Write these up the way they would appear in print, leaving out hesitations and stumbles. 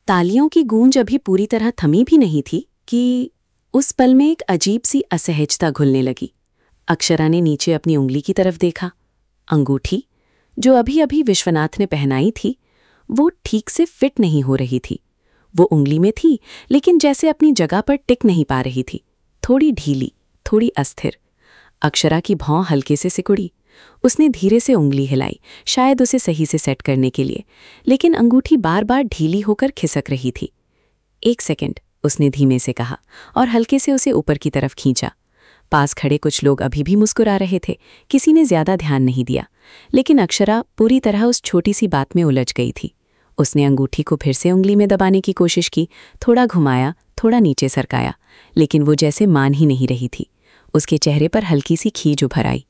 तालियों की गूंज अभी पूरी तरह थमी भी नहीं थी कि उस पल में एक अजीब सी असहजता घुलने लगी। अक्षरा ने नीचे अपनी उंगली की तरफ देखा। अंगूठी, जो अभी अभी विश्वनाथ ने पहनाई थी, वो ठीक से फिट नहीं हो रही थी। वो उंगली में थी, लेकिन जैसे अपनी जगह पर टिक नहीं पा रही थी। थोड़ी ढीली, थोड़ी अस्थिर। अक्षरा की भौं हल्के से सिकुड़ी। उसने धीरे से उंगली हिलाई, शायद उसे सही से सेट करने के लिए, लेकिन अंगूठी बार बार ढीली होकर खिसक रही थी। 1 सेकंड, उसने धीमे से कहा और हल्के से उसे ऊपर की तरफ खींचा। पास खड़े कुछ लोग अभी भी मुस्कुरा रहे थे। किसी ने ज्यादा ध्यान नहीं दिया, लेकिन अक्षरा पूरी तरह उस छोटी सी बात में उलझ गई थी। उसने अंगूठी को फिर से उंगली में दबाने की कोशिश की, थोड़ा घुमाया, थोड़ा नीचे सरकाया, लेकिन वो जैसे मान ही नहीं रही थी। उसके चेहरे पर हल्की सी खींच उभर आई।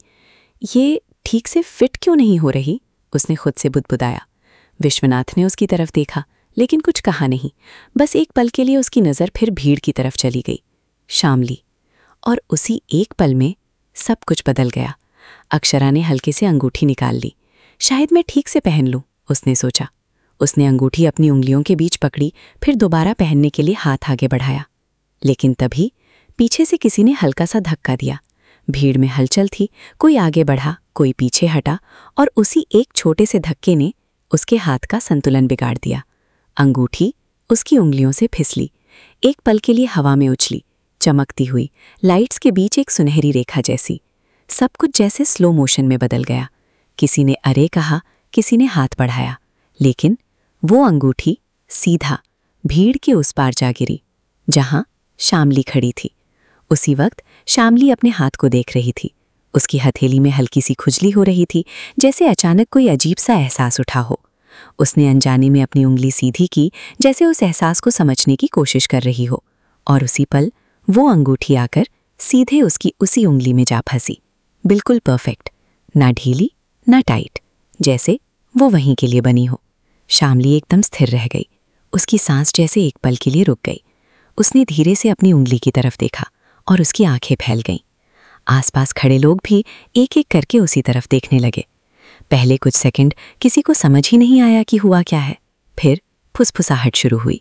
ये ठीक से फिट क्यों नहीं हो रही? उसने खुद से बुदबुदाया। विश्वनाथ ने उसकी तरफ देखा, लेकिन कुछ कहा नहीं। बस एक पल के लिए उसकी नज़र फिर भीड़ की तरफ चली गई, शामली। और उसी एक पल में सब कुछ बदल गया। अक्षरा ने हल्के से अंगूठी निकाल ली। शायद मैं ठीक से पहन लूं, उसने सोचा। उसने अंगूठी अपनी उंगलियों के बीच पकड़ी, फिर दोबारा पहनने के लिए हाथ आगे बढ़ाया। लेकिन तभी पीछे से किसी ने हल्का सा धक्का दिया। भीड़ में हलचल थी, कोई आगे बढ़ा, कोई पीछे हटा, और उसी एक छोटे से धक्के ने उसके हाथ का संतुलन बिगाड़ दिया। अंगूठी उसकी उंगलियों से फिसली, एक पल के लिए हवा में उछली, चमकती हुई, लाइट्स के बीच एक सुनहरी रेखा जैसी। सब कुछ जैसे स्लो मोशन में बदल गया। किसी ने अरे कहा, किसी ने हाथ बढ़ाया, लेकिन वो अंगूठी सीधा भीड़ के उस पार जा गिरी, जहां शामली खड़ी थी। उसी वक्त शामली अपने हाथ को देख रही थी। उसकी हथेली में हल्की सी खुजली हो रही थी, जैसे अचानक कोई अजीब सा एहसास उठा हो। उसने अनजाने में अपनी उंगली सीधी की, जैसे उस एहसास को समझने की कोशिश कर रही हो, और उसी पल वो अंगूठी आकर सीधे उसकी उसी उंगली में जा फंसी। बिल्कुल परफेक्ट, ना ढीली ना टाइट, जैसे वो वहीं के लिए बनी हो। शामली एकदम स्थिर रह गई। उसकी सांस जैसे एक पल के लिए रुक गई। उसने धीरे से अपनी उंगली की तरफ देखा और उसकी आंखें फैल गईं। आसपास खड़े लोग भी एक एक करके उसी तरफ देखने लगे। पहले कुछ सेकंड किसी को समझ ही नहीं आया कि हुआ क्या है। फिर फुसफुसाहट शुरू हुई।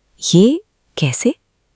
ये कैसे?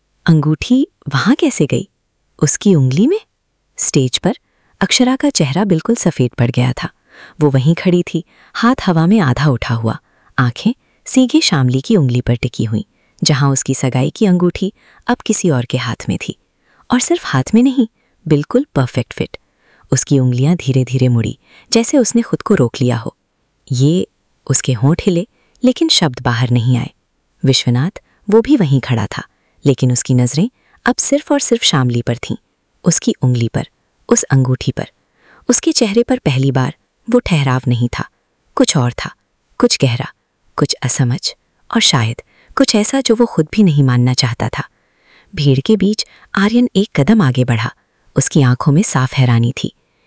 अंगूठी वहां कैसे गई? उसकी उंगली में? स्टेज पर अक्षरा का चेहरा बिल्कुल सफेद पड़ गया था। वो वहीं खड़ी थी, हाथ हवा में आधा उठा हुआ, आंखें सीधे शामली की उंगली पर टिकी हुई, जहां उसकी सगाई की अंगूठी अब किसी और के हाथ में थी। और सिर्फ हाथ में नहीं, बिल्कुल परफेक्ट फिट। उसकी उंगलियां धीरे धीरे मुड़ी, जैसे उसने खुद को रोक लिया हो। ये, उसके होंठ हिले, लेकिन शब्द बाहर नहीं आए। विश्वनाथ, वो भी वहीं खड़ा था, लेकिन उसकी नजरें अब सिर्फ और सिर्फ शामली पर थीं, उसकी उंगली पर, उस अंगूठी पर। उसके चेहरे पर पहली बार वो ठहराव नहीं था, कुछ और था, कुछ गहरा, कुछ असमझ, और शायद कुछ ऐसा जो वो खुद भी नहीं मानना चाहता था। भीड़ के बीच आर्यन एक कदम आगे बढ़ा। उसकी आंखों में साफ हैरानी थी।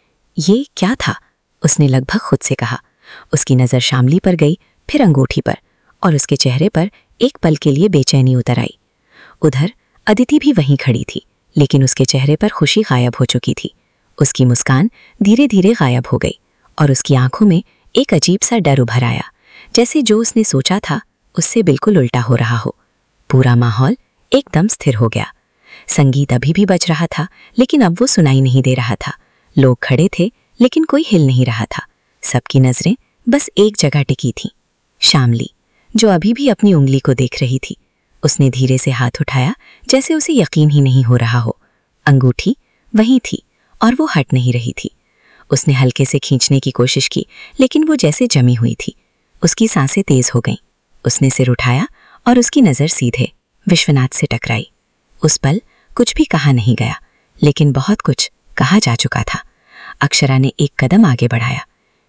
ये क्या था? उसने लगभग खुद से कहा। उसकी नज़र शामली पर गई, फिर अंगूठी पर, और उसके चेहरे पर एक पल के लिए बेचैनी उतर आई। उधर अदिति भी वहीं खड़ी थी, लेकिन उसके चेहरे पर खुशी गायब हो चुकी थी। उसकी मुस्कान धीरे धीरे गायब हो गई, और उसकी आंखों में एक अजीब सा डर उभर आया, जैसे जो उसने सोचा था उससे बिल्कुल उल्टा हो रहा हो। पूरा माहौल एकदम स्थिर हो गया। संगीत अभी भी बज रहा था, लेकिन अब वो सुनाई नहीं दे रहा था। लोग खड़े थे, लेकिन कोई हिल नहीं रहा था। सबकी नजरें बस एक जगह टिकी थीं, शामली, जो अभी भी अपनी उंगली को देख रही थी। उसने धीरे से हाथ उठाया, जैसे उसे यकीन ही नहीं हो रहा हो। अंगूठी वहीं थी, और वो हट नहीं रही थी। उसने हल्के से खींचने की कोशिश की, लेकिन वो जैसे जमी हुई थी। उसकी सांसें तेज हो गईं। उसने सिर उठाया, और उसकी नज़र सीधे विश्वनाथ से टकराई। उस पल कुछ भी कहा नहीं गया, लेकिन बहुत कुछ कहा जा चुका था। अक्षरा ने एक कदम आगे बढ़ाया।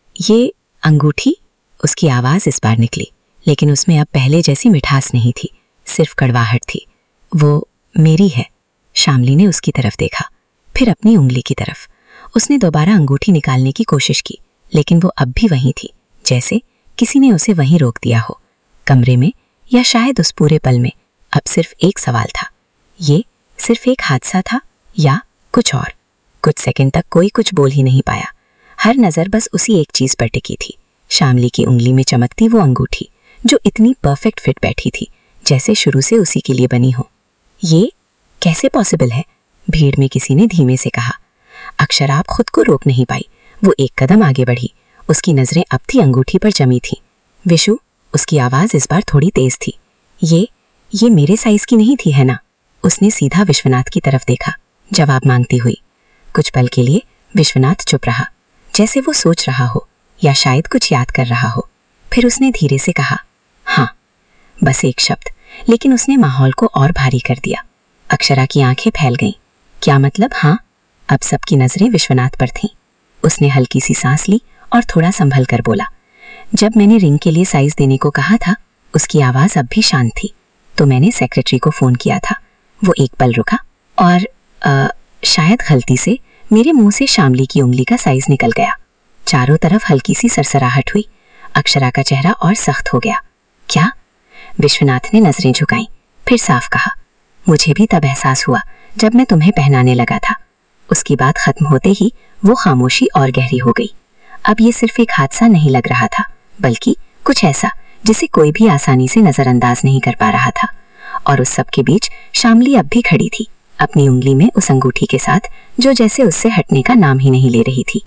ये अंगूठी? उसकी आवाज़ इस बार निकली, लेकिन उसमें अब पहले जैसी मिठास नहीं थी, सिर्फ कड़वाहट थी। वो मेरी है। शामली ने उसकी तरफ देखा, फिर अपनी उंगली की तरफ। उसने दोबारा अंगूठी निकालने की कोशिश की, लेकिन वो अब भी वहीं थी, जैसे किसी ने उसे वहीं रोक दिया हो। कमरे में, या शायद उस पूरे पल में, अब सिर्फ एक सवाल था। ये सिर्फ एक हादसा था या कुछ और? कुछ सेकंड तक कोई कुछ बोल ही नहीं पाया। हर नज़र बस उसी एक चीज़ पर टिकी थी, शामली की उंगली में चमकती वो अंगूठी, जो इतनी परफेक्ट फिट बैठी थी, जैसे शुरू से उसी के लिए बनी हो। ये कैसे पॉसिबल है? भीड़ में किसी ने धीमे से कहा। अक्षरा आप खुद को रोक नहीं पाई। वो एक कदम आगे बढ़ी। उसकी नजरें अब थी अंगूठी पर जमी थी। विशु, उसकी आवाज इस बार थोड़ी तेज थी। ये मेरे साइज की नहीं थी, है ना? उसने सीधा विश्वनाथ की तरफ देखा, जवाब मांगती हुई। कुछ पल के लिए विश्वनाथ चुप रहा, जैसे वो सोच रहा हो या शायद कुछ याद कर रहा हो। फिर उसने धीरे से कहा, हाँ। बस एक शब्द, लेकिन उसने माहौल को और भारी कर दिया। अक्षरा की आंखें फैल गईं। क्या मतलब हाँ? अब सबकी नजरें विश्वनाथ पर थीं। उसने हल्की सी सांस ली और थोड़ा संभल कर बोला, जब मैंने रिंग के लिए साइज देने को कहा था, उसकी आवाज अब भी शांत थी, तो मैंने सेक्रेटरी को फोन किया था। वो एक पल रुका और शायद गलती से मेरे मुंह से शामली की उंगली का साइज निकल गया। चारों तरफ हल्की सी सरसराहट हुई। अक्षरा का चेहरा और सख्त हो गया। क्या? विश्वनाथ ने नजरें झुकाईं, फिर साफ कहा, मुझे भी तब एहसास हुआ जब मैं तुम्हें पहनाने लगा था। उसकी बात खत्म होते ही वो खामोशी और गहरी हो गई। अब ये सिर्फ एक हादसा नहीं लग रहा था, बल्कि कुछ ऐसा जिसे कोई भी आसानी से नजरअंदाज नहीं कर पा रहा था। और उस सब के बीच शामली अब भी खड़ी थी, अपनी उंगली में उस अंगूठी के साथ, जो जैसे उससे हटने का नाम ही नहीं ले रही थी।